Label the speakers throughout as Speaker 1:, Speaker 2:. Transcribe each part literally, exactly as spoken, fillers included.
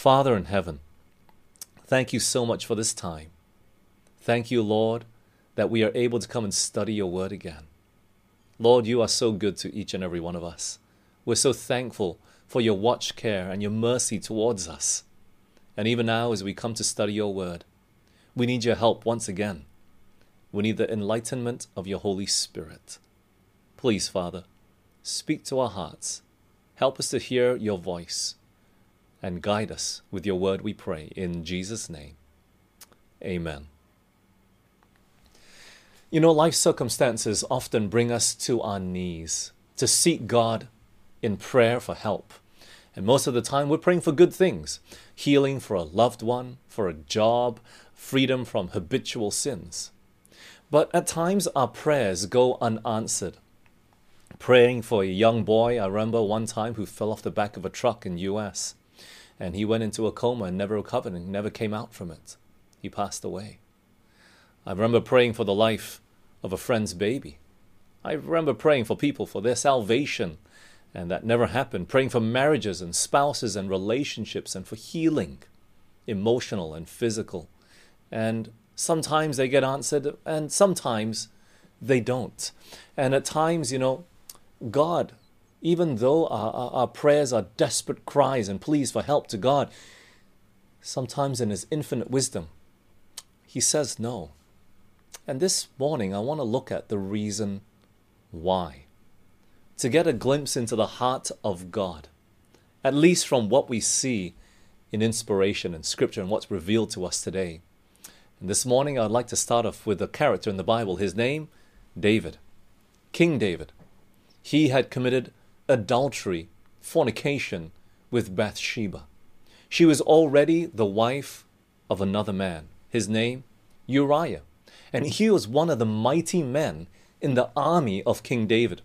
Speaker 1: Father in heaven, thank you so much for this time. Thank you, Lord, that we are able to come and study your word again. Lord, you are so good to each and every one of us. We're so thankful for your watch care and your mercy towards us. And even now, as we come to study your word, we need your help once again. We need the enlightenment of your Holy Spirit. Please, Father, speak to our hearts. Help us to hear your voice and guide us with your word, we pray, in Jesus' name. Amen. You know, life circumstances often bring us to our knees to seek God in prayer for help. And most of the time we're praying for good things, healing for a loved one, for a job, freedom from habitual sins. But at times our prayers go unanswered. Praying for a young boy, I remember one time, who fell off the back of a truck in the U S and he went into a coma and never recovered and never came out from it. He passed away. I remember praying for the life of a friend's baby. I remember praying for people for their salvation, and that never happened. Praying for marriages and spouses and relationships and for healing, emotional and physical. And sometimes they get answered and sometimes they don't. And at times, you know, God, even though our, our, our prayers are desperate cries and pleas for help to God, sometimes in his infinite wisdom, he says no. And this morning, I want to look at the reason why. To get a glimpse into the heart of God, at least from what we see in inspiration and scripture and what's revealed to us today. And this morning, I'd like to start off with a character in the Bible. His name, David. King David. He had committed adultery, fornication with Bathsheba. She was already the wife of another man. His name, Uriah. And he was one of the mighty men in the army of King David.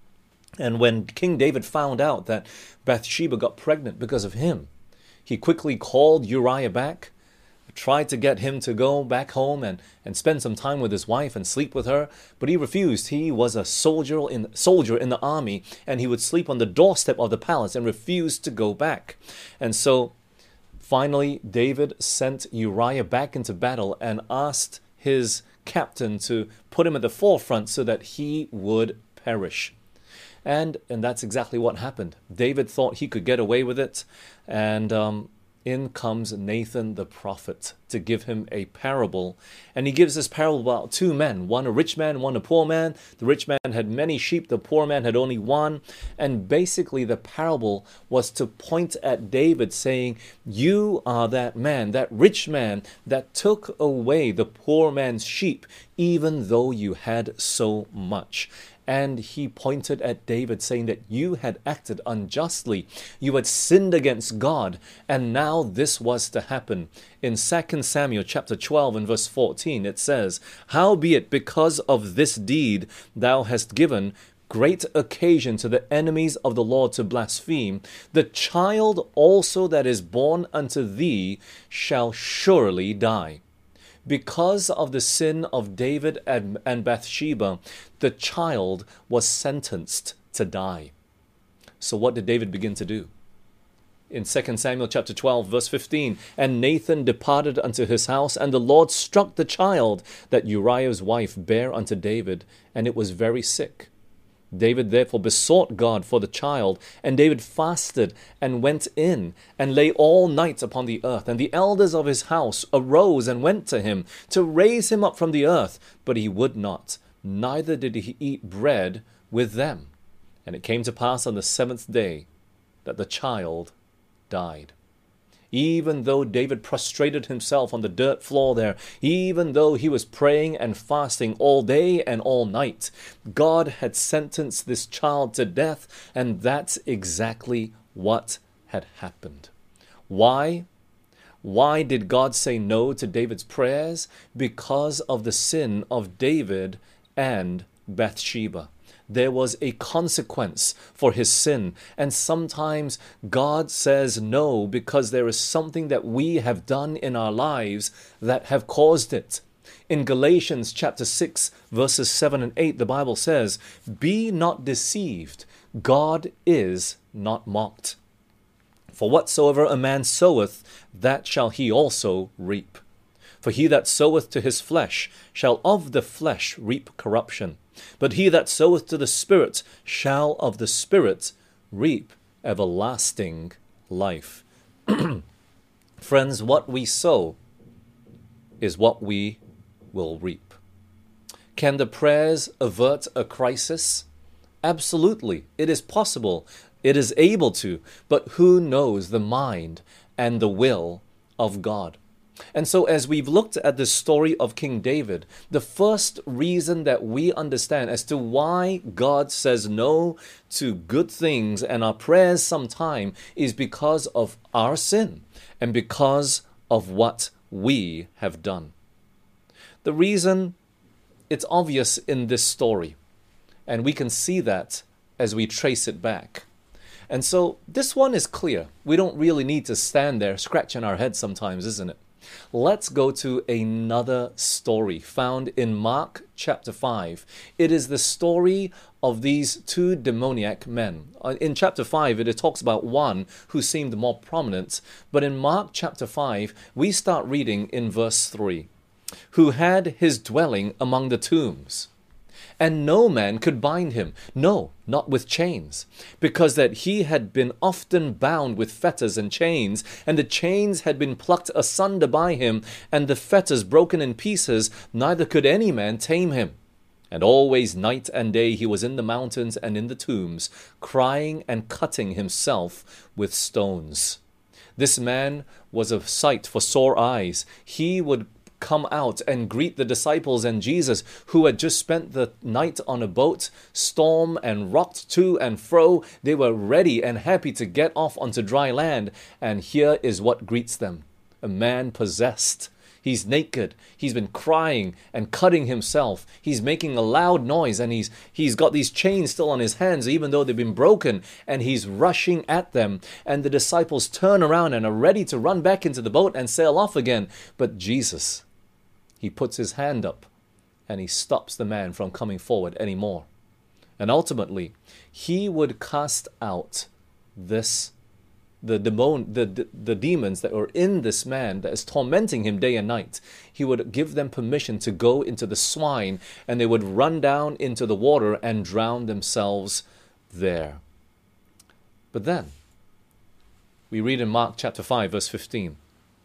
Speaker 1: And when King David found out that Bathsheba got pregnant because of him, he quickly called Uriah back, tried to get him to go back home and, and spend some time with his wife and sleep with her, but he refused. He was a soldier in, soldier in the army, and he would sleep on the doorstep of the palace and refused to go back. And so finally, David sent Uriah back into battle and asked his captain to put him at the forefront so that he would perish. And and that's exactly what happened. David thought he could get away with it, and um, in comes Nathan the prophet to give him a parable. And he gives this parable about two men, one a rich man, one a poor man. The rich man had many sheep, the poor man had only one. And basically the parable was to point at David, saying, you are that man, that rich man that took away the poor man's sheep, even though you had so much. And he pointed at David, saying that you had acted unjustly. You had sinned against God, and now this was to happen. In Second Samuel chapter twelve and verse fourteen, it says, howbeit because of this deed thou hast given great occasion to the enemies of the Lord to blaspheme, the child also that is born unto thee shall surely die. Because of the sin of David and, and Bathsheba, the child was sentenced to die. So what did David begin to do? In Second Samuel chapter twelve, verse fifteen, and Nathan departed unto his house, and the Lord struck the child that Uriah's wife bare unto David, and it was very sick. David therefore besought God for the child, and David fasted and went in and lay all night upon the earth. And the elders of his house arose and went to him to raise him up from the earth, but he would not, neither did he eat bread with them. And it came to pass on the seventh day that the child died. Even though David prostrated himself on the dirt floor there, even though he was praying and fasting all day and all night, God had sentenced this child to death, and that's exactly what had happened. Why? Why did God say no to David's prayers? Because of the sin of David and Bathsheba. There was a consequence for his sin. And sometimes God says no because there is something that we have done in our lives that have caused it. In Galatians chapter six, verses seven and eight, the Bible says, be not deceived. God is not mocked. For whatsoever a man soweth, that shall he also reap. For he that soweth to his flesh shall of the flesh reap corruption. But he that soweth to the Spirit shall of the Spirit reap everlasting life. Friends, what we sow is what we will reap. Can the prayers avert a crisis? Absolutely. It is possible. It is able to. But who knows the mind and the will of God? And so as we've looked at the story of King David, the first reason that we understand as to why God says no to good things and our prayers sometime is because of our sin and because of what we have done. The reason, it's obvious in this story, and we can see that as we trace it back. And so this one is clear. We don't really need to stand there scratching our heads sometimes, isn't it? Let's go to another story found in Mark chapter five. It is the story of these two demoniac men. In chapter five, it talks about one who seemed more prominent. But in Mark chapter five, we start reading in verse three. Who had his dwelling among the tombs. And no man could bind him, no, not with chains, because that he had been often bound with fetters and chains, and the chains had been plucked asunder by him, and the fetters broken in pieces, neither could any man tame him. And always night and day he was in the mountains and in the tombs, crying and cutting himself with stones. This man was a sight for sore eyes. He would come out and greet the disciples and Jesus, who had just spent the night on a boat, storm and rocked to and fro. They were ready and happy to get off onto dry land. And here is what greets them. A man possessed. He's naked. He's been crying and cutting himself. He's making a loud noise, and he's he's got these chains still on his hands, even though they've been broken, and he's rushing at them. And the disciples turn around and are ready to run back into the boat and sail off again. But Jesus, he puts his hand up and he stops the man from coming forward anymore. And ultimately, he would cast out this, the, demon, the, the, the demons that were in this man that is tormenting him day and night. He would give them permission to go into the swine, and they would run down into the water and drown themselves there. But then, we read in Mark chapter five, verse fifteen.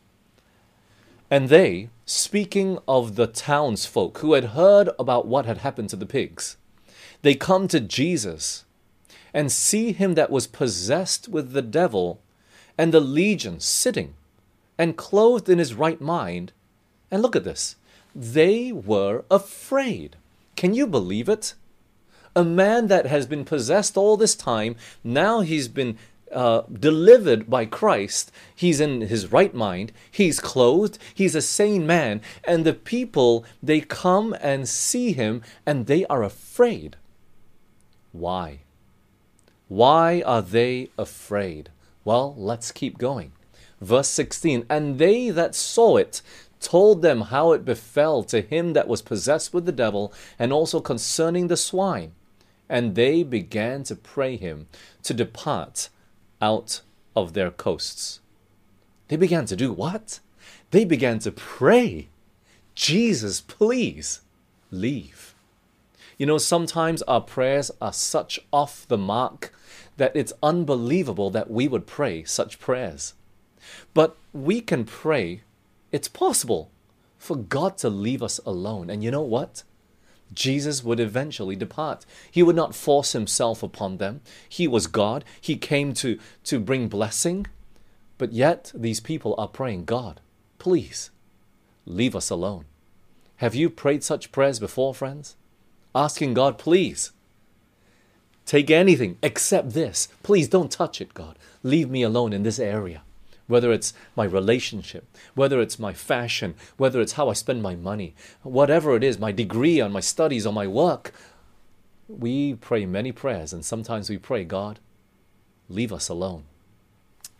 Speaker 1: And they, speaking of the townsfolk who had heard about what had happened to the pigs, they come to Jesus and see him that was possessed with the devil and the legion sitting and clothed in his right mind. And look at this. They were afraid. Can you believe it? A man that has been possessed all this time, now he's been Uh, delivered by Christ. He's in his right mind. He's clothed. He's a sane man. And the people, they come and see him and they are afraid. Why? Why are they afraid? Well, let's keep going. Verse sixteen. And they that saw it told them how it befell to him that was possessed with the devil, and also concerning the swine. And they began to pray him to depart out of their coasts. They began to do what? They began to pray. Jesus, please leave. You know, sometimes our prayers are such off the mark that it's unbelievable that we would pray such prayers. But we can pray, it's possible for God to leave us alone. And you know what? Jesus would eventually depart. He would not force himself upon them. He was God. He came to, to bring blessing. But yet these people are praying, God, please leave us alone. Have you prayed such prayers before, friends? Asking God, please, take anything except this. Please don't touch it, God. Leave me alone in this area. Whether it's my relationship, whether it's my fashion, whether it's how I spend my money, whatever it is, my degree on my studies or my work. We pray many prayers, and sometimes we pray, God, leave us alone.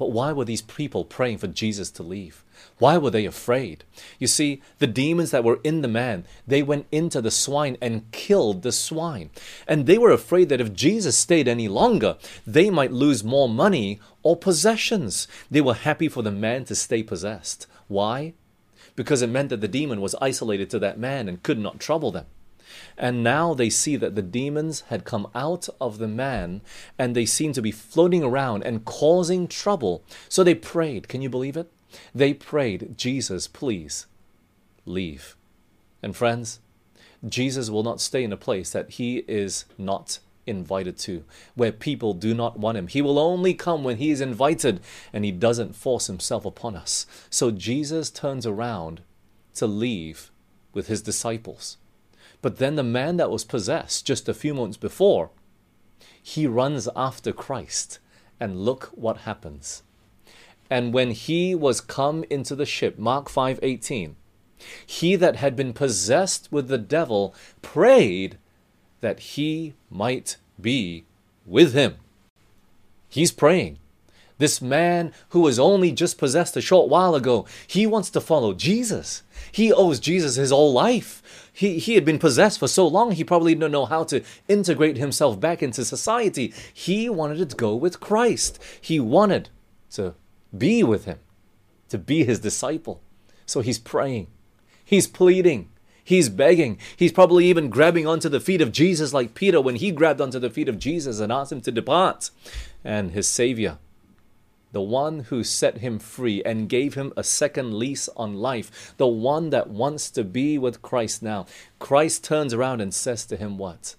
Speaker 1: But why were these people praying for Jesus to leave? Why were they afraid? You see, the demons that were in the man, they went into the swine and killed the swine. And they were afraid that if Jesus stayed any longer, they might lose more money or possessions. They were happy for the man to stay possessed. Why? Because it meant that the demon was isolated to that man and could not trouble them. And now they see that the demons had come out of the man and they seem to be floating around and causing trouble. So they prayed. Can you believe it? They prayed, Jesus, please leave. And friends, Jesus will not stay in a place that he is not invited to, where people do not want him. He will only come when he is invited, and he doesn't force himself upon us. So Jesus turns around to leave with his disciples. But then the man that was possessed just a few moments before, he runs after Christ, and look what happens. And when he was come into the ship, Mark five eighteen, he that had been possessed with the devil prayed that he might be with him. He's praying. This man who was only just possessed a short while ago, he wants to follow Jesus. He owes Jesus his whole life. He, he had been possessed for so long, he probably didn't know how to integrate himself back into society. He wanted to go with Christ. He wanted to be with him, to be his disciple. So he's praying. He's pleading. He's begging. He's probably even grabbing onto the feet of Jesus like Peter when he grabbed onto the feet of Jesus and asked him to depart. And his Savior, the one who set him free and gave him a second lease on life, the one that wants to be with Christ now, Christ turns around and says to him what?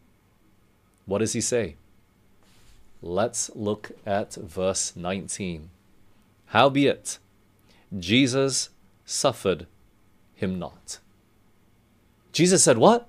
Speaker 1: What does he say? Let's look at verse nineteen. Howbeit, Jesus suffered him not. Jesus said what?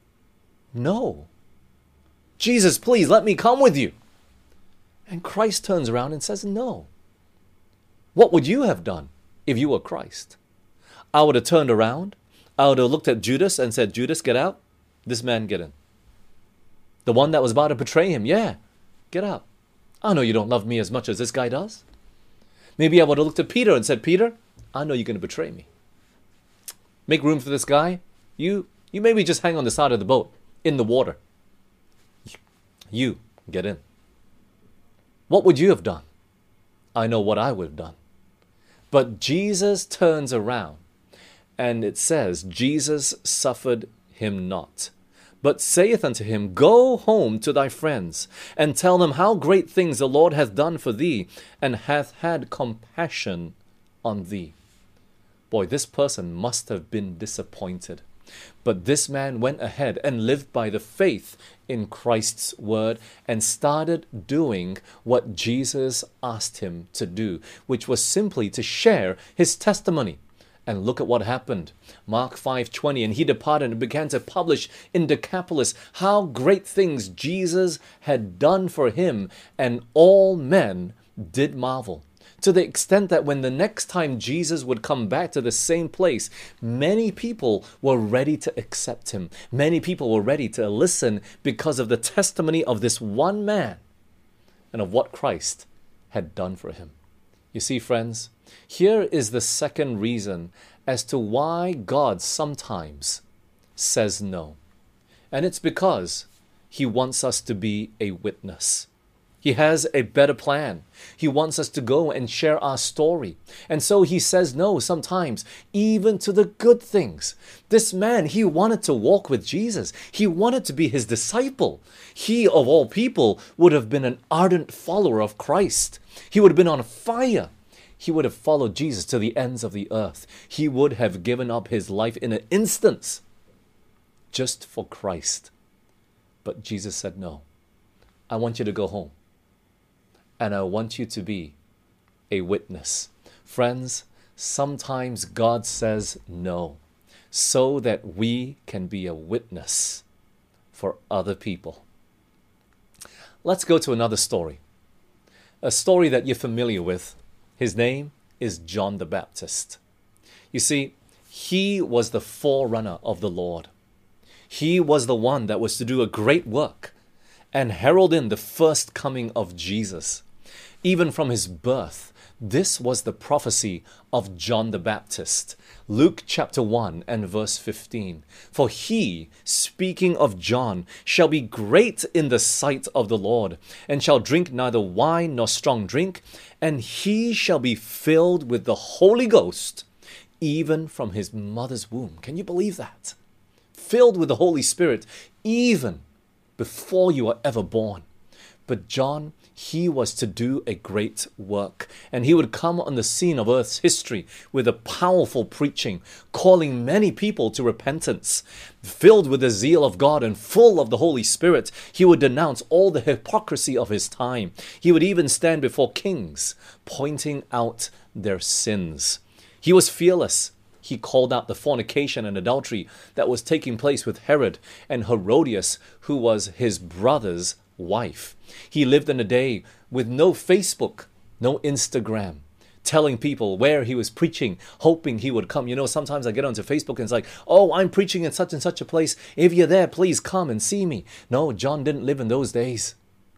Speaker 1: No. Jesus, please let me come with you. And Christ turns around and says no. What would you have done if you were Christ? I would have turned around. I would have looked at Judas and said, Judas, get out. This man, get in. The one that was about to betray him, yeah, get out. I know you don't love me as much as this guy does. Maybe I would have looked at Peter and said, Peter, I know you're going to betray me. Make room for this guy. You, you maybe just hang on the side of the boat in the water. You get in. What would you have done? I know what I would have done. But Jesus turns around and it says, Jesus suffered him not, but saith unto him, Go home to thy friends, and tell them how great things the Lord hath done for thee, and hath had compassion on thee. Boy, this person must have been disappointed. But this man went ahead and lived by the faith in Christ's word and started doing what Jesus asked him to do, which was simply to share his testimony. And look at what happened. Mark five twenty, and he departed and began to publish in Decapolis how great things Jesus had done for him, and all men did marvel. To the extent that when the next time Jesus would come back to the same place, many people were ready to accept him. Many people were ready to listen because of the testimony of this one man and of what Christ had done for him. You see, friends, here is the second reason as to why God sometimes says no. And it's because he wants us to be a witness. He has a better plan. He wants us to go and share our story. And so he says no sometimes, even to the good things. This man, he wanted to walk with Jesus. He wanted to be his disciple. He, of all people, would have been an ardent follower of Christ. He would have been on fire. He would have followed Jesus to the ends of the earth. He would have given up his life in an instant just for Christ. But Jesus said, no, I want you to go home. And I want you to be a witness. Friends, sometimes God says no, so that we can be a witness for other people. Let's go to another story. A story that you're familiar with. His name is John the Baptist. You see, he was the forerunner of the Lord. He was the one that was to do a great work and herald in the first coming of Jesus. even from his birth. This was the prophecy of John the Baptist. Luke chapter one and verse fifteen. For he, speaking of John, shall be great in the sight of the Lord, and shall drink neither wine nor strong drink, and he shall be filled with the Holy Ghost, even from his mother's womb. Can you believe that? Filled with the Holy Spirit, even before you are ever born. But John, he was to do a great work, and he would come on the scene of earth's history with a powerful preaching, calling many people to repentance. Filled with the zeal of God and full of the Holy Spirit, he would denounce all the hypocrisy of his time. He would even stand before kings, pointing out their sins. He was fearless. He called out the fornication and adultery that was taking place with Herod and Herodias, who was his brother's wife. He lived in a day with no Facebook, no Instagram, telling people where he was preaching, hoping he would come. You know, sometimes I get onto Facebook and it's like, oh, I'm preaching in such and such a place. If you're there, please come and see me. No, John didn't live in those days.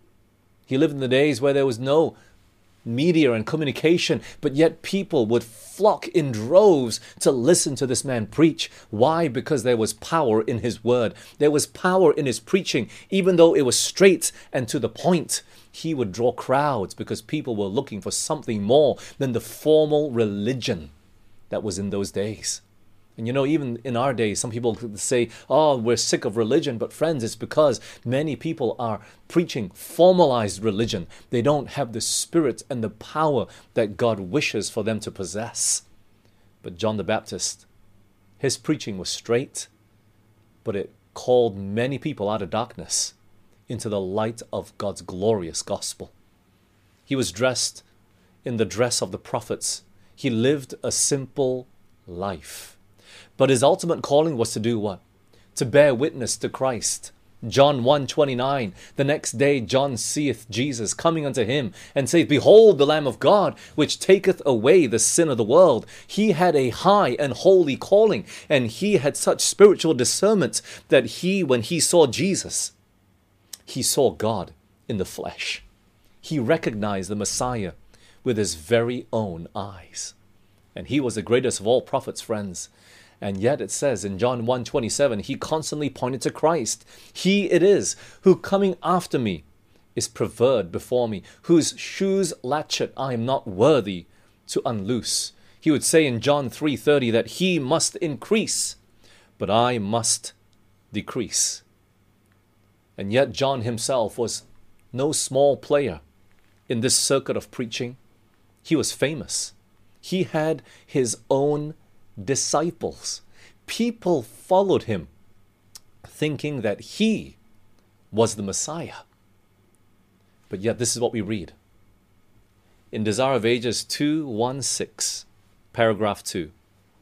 Speaker 1: He lived in the days where there was no media and communication, but yet people would flock in droves to listen to this man preach. Why? Because there was power in his word. There was power in his preaching. Even though it was straight and to the point, he would draw crowds because people were looking for something more than the formal religion that was in those days. And you know, even in our days, some people say, oh, we're sick of religion. But friends, it's because many people are preaching formalized religion. They don't have the spirit and the power that God wishes for them to possess. But John the Baptist, his preaching was straight, but it called many people out of darkness into the light of God's glorious gospel. He was dressed in the dress of the prophets. He lived a simple life. But his ultimate calling was to do what? To bear witness to Christ. John one twenty-nine, the next day John seeth Jesus coming unto him, and saith, Behold the Lamb of God, which taketh away the sin of the world. He had a high and holy calling, and he had such spiritual discernment that he, when he saw Jesus, he saw God in the flesh. He recognized the Messiah with his very own eyes. And he was the greatest of all prophets, friends. And yet it says in John one twenty-seven, he constantly pointed to Christ. He it is who coming after me is preferred before me, whose shoes latchet I am not worthy to unloose. He would say in John three thirty that he must increase, but I must decrease. And yet John himself was no small player in this circuit of preaching. He was famous. He had his own disciples. People followed him thinking that he was the Messiah. But yet this is what we read in Desire of Ages two sixteen, paragraph two.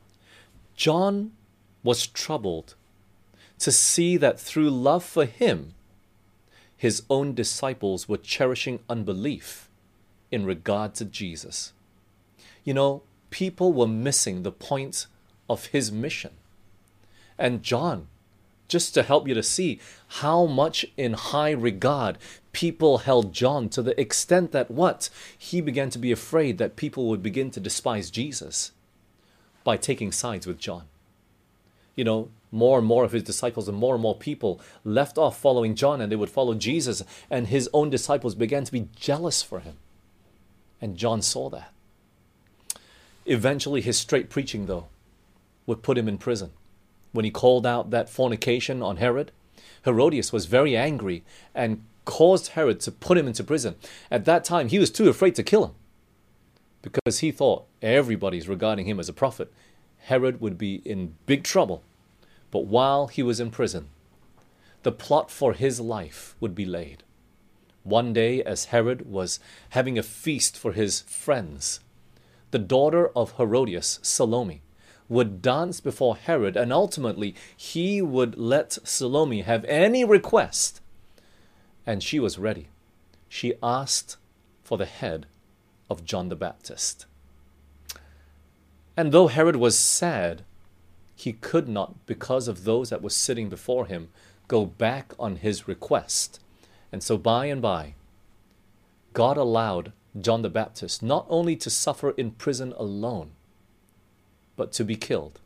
Speaker 1: John was troubled to see that through love for him, his own disciples were cherishing unbelief in regard to Jesus. You know, people were missing the point of his mission. And John, just to help you to see how much in high regard people held John, to the extent that what? He began to be afraid that people would begin to despise Jesus by taking sides with John. You know, more and more of his disciples and more and more people left off following John, and they would follow Jesus, and his own disciples began to be jealous for him. And John saw that. Eventually, his straight preaching, though, would put him in prison. When he called out that fornication on Herod, Herodias was very angry and caused Herod to put him into prison. At that time, he was too afraid to kill him because he thought everybody's regarding him as a prophet. Herod would be in big trouble. But while he was in prison, the plot for his life would be laid. One day, as Herod was having a feast for his friends, the daughter of Herodias, Salome, would dance before Herod, and ultimately he would let Salome have any request. And she was ready. She asked for the head of John the Baptist. And though Herod was sad, he could not, because of those that were sitting before him, go back on his request. And so by and by, God allowed John the Baptist not only to suffer in prison alone, but to be killed?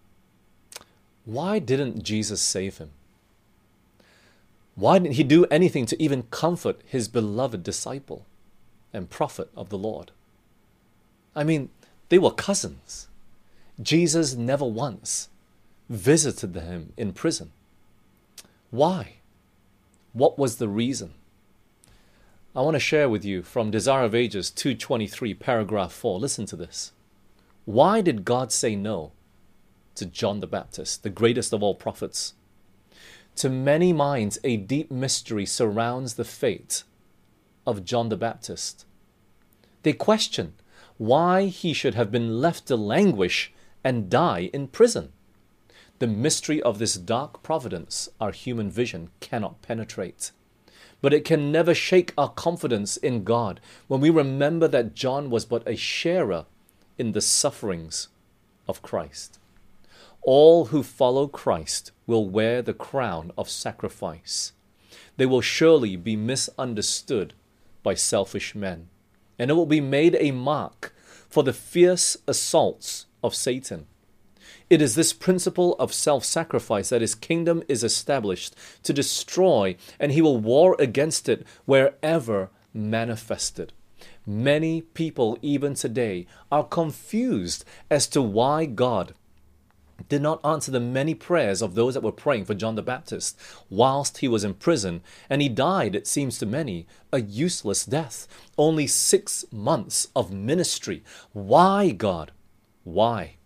Speaker 1: Why didn't Jesus save him? Why didn't he do anything to even comfort his beloved disciple and prophet of the Lord? I mean, they were cousins. Jesus never once visited him in prison. Why? What was the reason? I want to share with you from Desire of Ages two twenty-three, paragraph four. Listen to this. Why did God say no to John the Baptist, the greatest of all prophets? To many minds, a deep mystery surrounds the fate of John the Baptist. They question why he should have been left to languish and die in prison. The mystery of this dark providence our human vision cannot penetrate. But it can never shake our confidence in God when we remember that John was but a sharer in the sufferings of Christ. All who follow Christ will wear the crown of sacrifice. They will surely be misunderstood by selfish men, and it will be made a mark for the fierce assaults of Satan. It is this principle of self-sacrifice that his kingdom is established to destroy, and he will war against it wherever manifested. Many people even today are confused as to why God did not answer the many prayers of those that were praying for John the Baptist whilst he was in prison, and he died, it seems to many, a useless death. Only six months of ministry. Why, God? Why?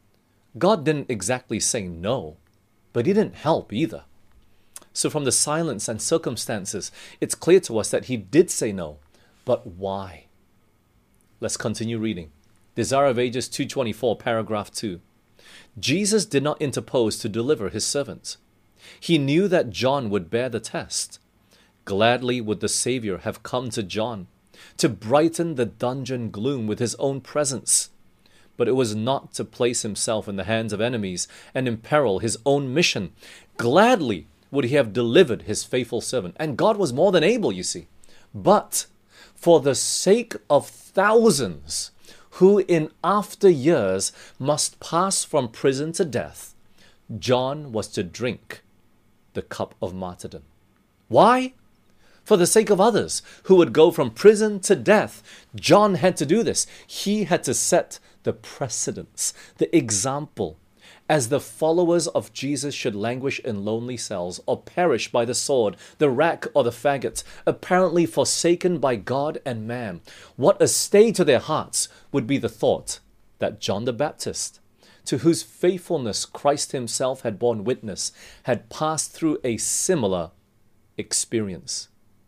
Speaker 1: God didn't exactly say no, but he didn't help either. So from the silence and circumstances, it's clear to us that he did say no, but why? Let's continue reading. Desire of Ages two twenty-four, paragraph two. Jesus did not interpose to deliver his servant. He knew that John would bear the test. Gladly would the Savior have come to John to brighten the dungeon gloom with his own presence. But it was not to place himself in the hands of enemies and imperil his own mission. Gladly would he have delivered his faithful servant. And God was more than able, you see. But for the sake of thousands who in after years must pass from prison to death, John was to drink the cup of martyrdom. Why? For the sake of others who would go from prison to death, John had to do this. He had to set the precedence, the example, as the followers of Jesus should languish in lonely cells or perish by the sword, the rack, or the faggot, apparently forsaken by God and man. What a stay to their hearts would be the thought that John the Baptist, to whose faithfulness Christ himself had borne witness, had passed through a similar experience.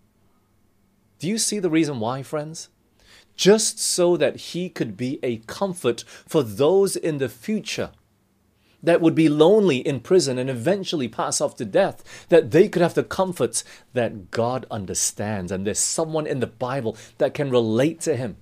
Speaker 1: Do you see the reason why, friends? Just so that he could be a comfort for those in the future that would be lonely in prison and eventually pass off to death, that they could have the comforts that God understands, and there's someone in the Bible that can relate to him.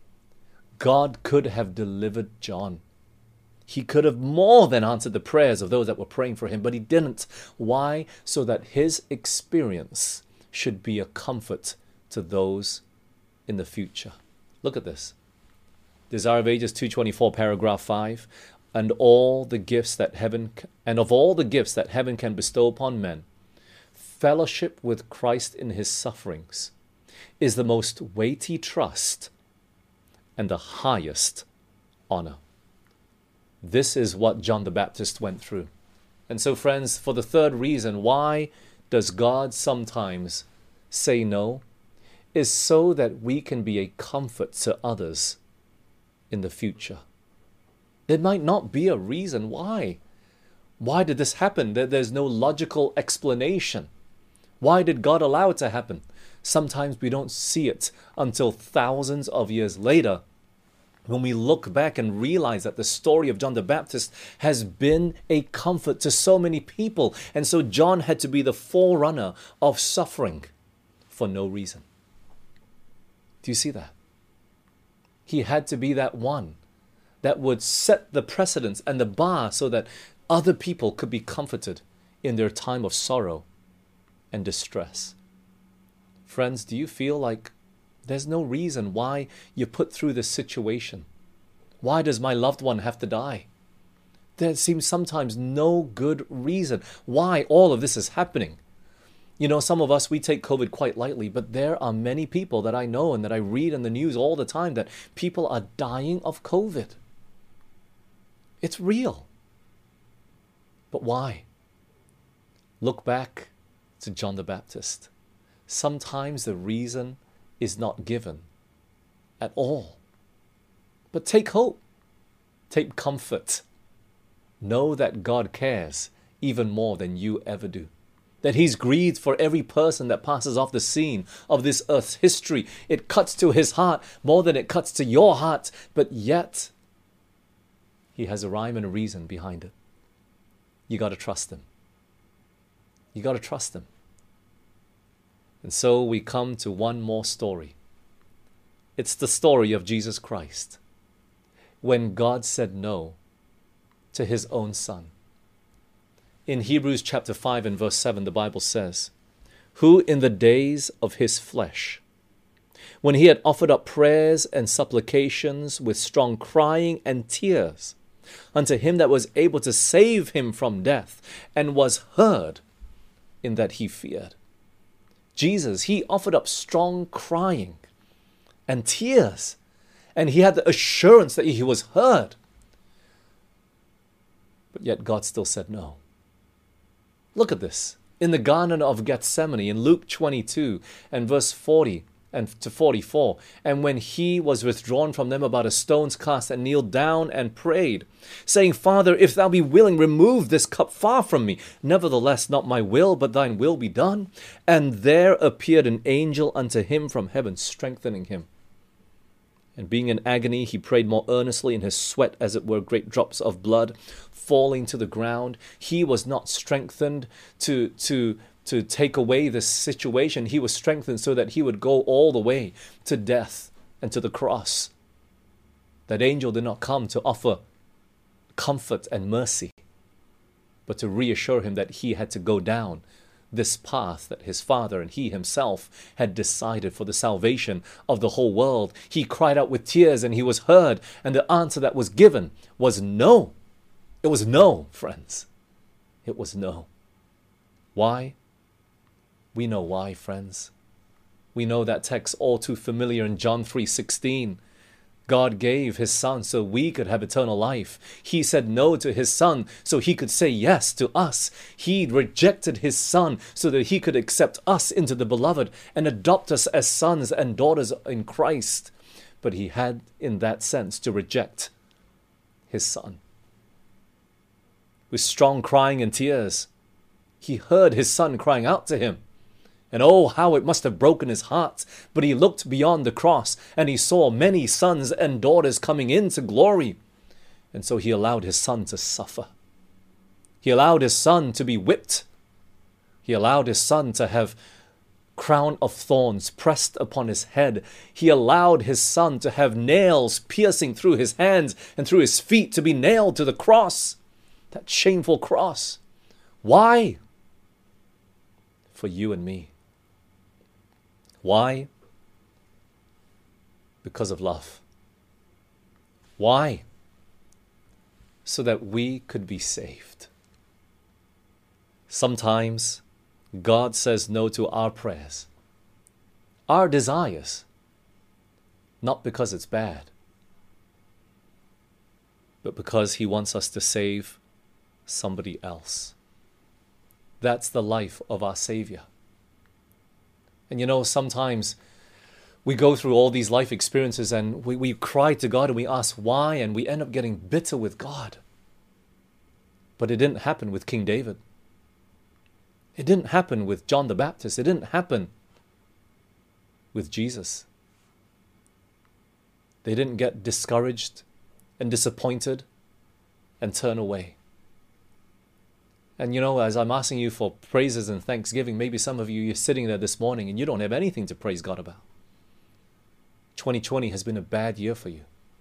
Speaker 1: God could have delivered John. He could have more than answered the prayers of those that were praying for him, but he didn't. Why? So that his experience should be a comfort to those in the future. Look at this. Desire of Ages two twenty-four, paragraph five. And all the gifts that heaven and of all the gifts that heaven can bestow upon men, fellowship with Christ in his sufferings is the most weighty trust and the highest honor. This is what John the Baptist went through. And so, friends, for the third reason, why does God sometimes say no, is so that we can be a comfort to others in the future. There might not be a reason why. Why did this happen? There's no logical explanation. Why did God allow it to happen? Sometimes we don't see it until thousands of years later, when we look back and realize that the story of John the Baptist has been a comfort to so many people. And so John had to be the forerunner of suffering for no reason. Do you see that? He had to be that one that would set the precedence and the bar so that other people could be comforted in their time of sorrow and distress. Friends, do you feel like There's no reason why you're put through this situation. Why does my loved one have to die? There seems sometimes no good reason why all of this is happening. You know, some of us, we take COVID quite lightly, but there are many people that I know and that I read in the news all the time that people are dying of COVID. It's real. But why? Look back to John the Baptist. Sometimes the reason is not given at all. But take hope. Take comfort. Know that God cares even more than you ever do. That He's grieved for every person that passes off the scene of this earth's history. It cuts to His heart more than it cuts to your heart, but yet He has a rhyme and a reason behind it. You got to trust Him. You got to trust Him. And so we come to one more story. It's the story of Jesus Christ. When God said no to His own Son. In Hebrews chapter five and verse seven, the Bible says, who in the days of His flesh, when He had offered up prayers and supplications with strong crying and tears unto Him that was able to save Him from death, and was heard in that He feared. Jesus, He offered up strong crying and tears, and He had the assurance that He was heard. But yet God still said no. Look at this. In the Garden of Gethsemane, in Luke twenty-two and verse forty and to forty-four, and when He was withdrawn from them about a stone's cast, and kneeled down and prayed, saying, Father, if Thou be willing, remove this cup far from me. Nevertheless, not my will, but Thine will be done. And there appeared an angel unto Him from heaven, strengthening Him. And being in agony, He prayed more earnestly, and His sweat, as it were, great drops of blood, falling to the ground. He was not strengthened to, to, to take away this situation. He was strengthened so that He would go all the way to death and to the cross. That angel did not come to offer comfort and mercy, but to reassure Him that He had to go down this path that His Father and He Himself had decided for the salvation of the whole world. He cried out with tears, and He was heard, and the answer that was given was no. It was no, friends. It was no. Why? We know why, friends. We know that text all too familiar in John three sixteen. God gave His Son so we could have eternal life. He said no to His Son so He could say yes to us. He rejected His Son so that He could accept us into the beloved and adopt us as sons and daughters in Christ. But He had, in that sense, to reject His Son. With strong crying and tears, He heard His Son crying out to Him. And oh, how it must have broken His heart. But He looked beyond the cross, and He saw many sons and daughters coming into glory. And so He allowed His Son to suffer. He allowed His Son to be whipped. He allowed His Son to have crown of thorns pressed upon His head. He allowed His Son to have nails piercing through His hands and through His feet, to be nailed to the cross. That shameful cross. Why? For you and me. Why? Because of love. Why? So that we could be saved. Sometimes God says no to our prayers, our desires, not because it's bad, but because He wants us to save somebody else. That's the life of our Savior. And you know, sometimes we go through all these life experiences and we, we cry to God and we ask why, and we end up getting bitter with God. But it didn't happen with King David. It didn't happen with John the Baptist. It didn't happen with Jesus. They didn't get discouraged and disappointed and turn away. And you know, as I'm asking you for praises and thanksgiving, maybe some of you, you're sitting there this morning and you don't have anything to praise God about. twenty twenty has been a bad year for you.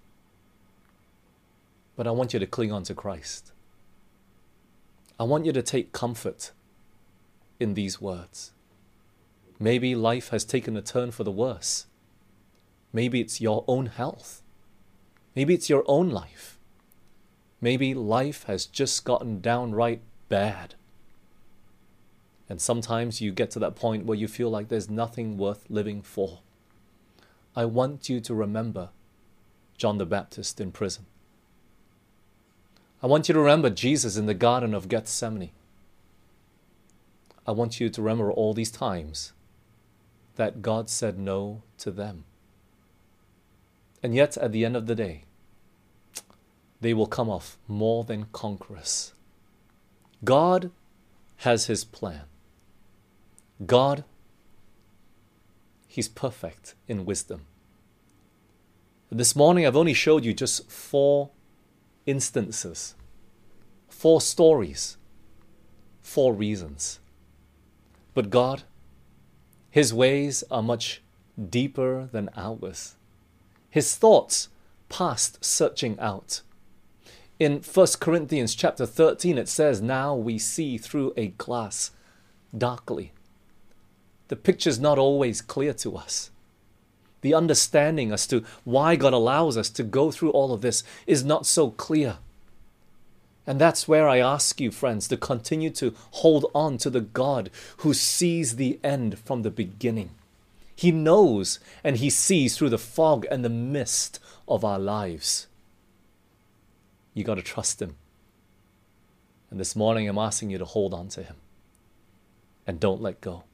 Speaker 1: But I want you to cling on to Christ. I want you to take comfort in these words. Maybe life has taken a turn for the worse. Maybe it's your own health. Maybe it's your own life. Maybe life has just gotten downright bad. And sometimes you get to that point where you feel like there's nothing worth living for. I want you to remember John the Baptist in prison. I want you to remember Jesus in the Garden of Gethsemane. I want you to remember all these times that God said no to them. And yet, at the end of the day, they will come off more than conquerors. God has His plan. God, He's perfect in wisdom. This morning, I've only showed you just four instances, four stories, four reasons. But God, His ways are much deeper than ours. His thoughts past searching out. In First Corinthians chapter thirteen, it says, now we see through a glass darkly. The picture's not always clear to us. The understanding as to why God allows us to go through all of this is not so clear. And that's where I ask you, friends, to continue to hold on to the God who sees the end from the beginning. He knows and He sees through the fog and the mist of our lives. You got to trust Him. And this morning I'm asking you to hold on to Him and don't let go.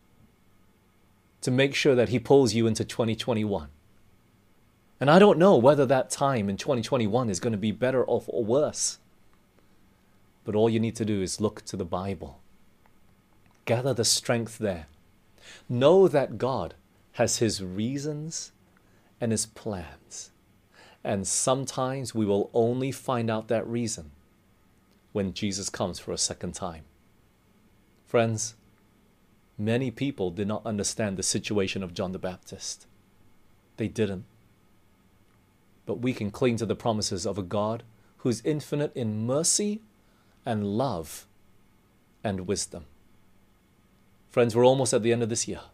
Speaker 1: To make sure that He pulls you into twenty twenty-one. And I don't know whether that time in twenty twenty-one is going to be better or worse. But all you need to do is look to the Bible. Gather the strength there. Know that God has His reasons and His plans. And sometimes we will only find out that reason when Jesus comes for a second time. Friends, many people did not understand the situation of John the Baptist. They didn't. But we can cling to the promises of a God who's infinite in mercy and love and wisdom. Friends, we're almost at the end of this year.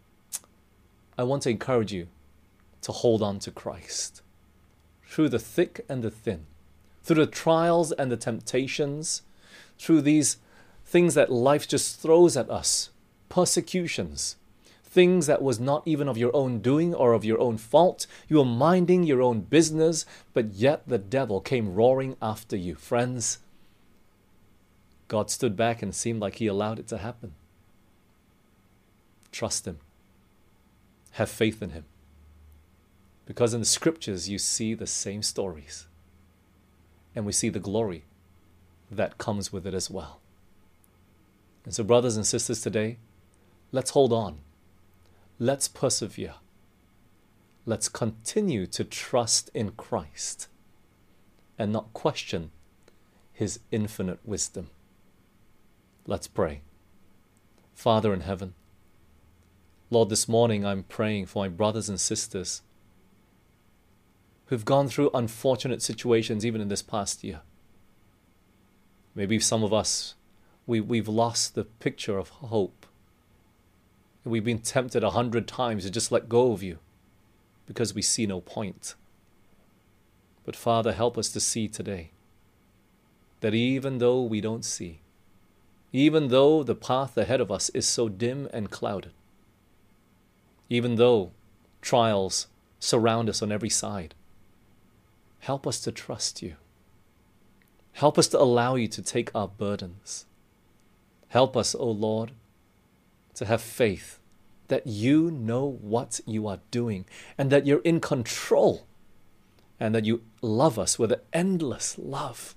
Speaker 1: I want to encourage you to hold on to Christ. Through the thick and the thin, through the trials and the temptations, through these things that life just throws at us, persecutions, things that was not even of your own doing or of your own fault. You were minding your own business, but yet the devil came roaring after you. Friends, God stood back and seemed like He allowed it to happen. Trust Him. Have faith in Him. Because in the scriptures you see the same stories. And we see the glory that comes with it as well. And so, brothers and sisters, today, let's hold on. Let's persevere. Let's continue to trust in Christ and not question His infinite wisdom. Let's pray. Father in heaven, Lord, this morning I'm praying for my brothers and sisters who've gone through unfortunate situations even in this past year. Maybe some of us, we, we've lost the picture of hope. We've been tempted a hundred times to just let go of You because we see no point. But Father, help us to see today that even though we don't see, even though the path ahead of us is so dim and clouded, even though trials surround us on every side, help us to trust You. Help us to allow You to take our burdens. Help us, O Lord, to have faith that You know what You are doing and that You're in control and that You love us with an endless love.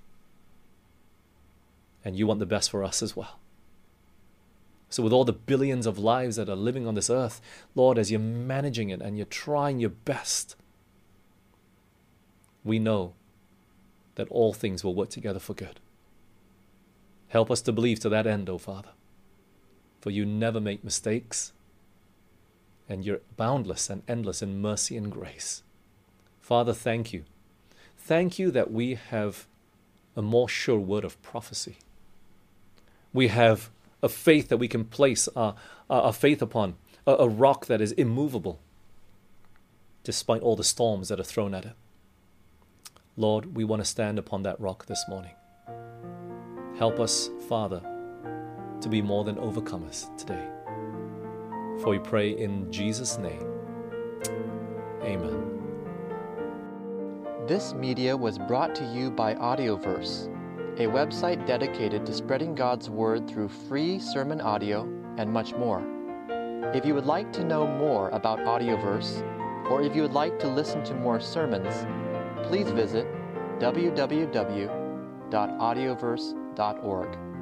Speaker 1: And You want the best for us as well. So with all the billions of lives that are living on this earth, Lord, as You're managing it and You're trying Your best, we know that all things will work together for good. Help us to believe to that end, O Father. For You never make mistakes, and You're boundless and endless in mercy and grace. Father, thank You. Thank You that we have a more sure word of prophecy. We have a faith that we can place our, our faith upon, a, a rock that is immovable. despite all the storms that are thrown at it. Lord, we want to stand upon that rock this morning. Help us, Father, to be more than overcomers today. For we pray in Jesus' name. Amen.
Speaker 2: This media was brought to you by Audioverse, a website dedicated to spreading God's Word through free sermon audio and much more. If you would like to know more about Audioverse, or if you would like to listen to more sermons, please visit w w w dot audioverse dot org.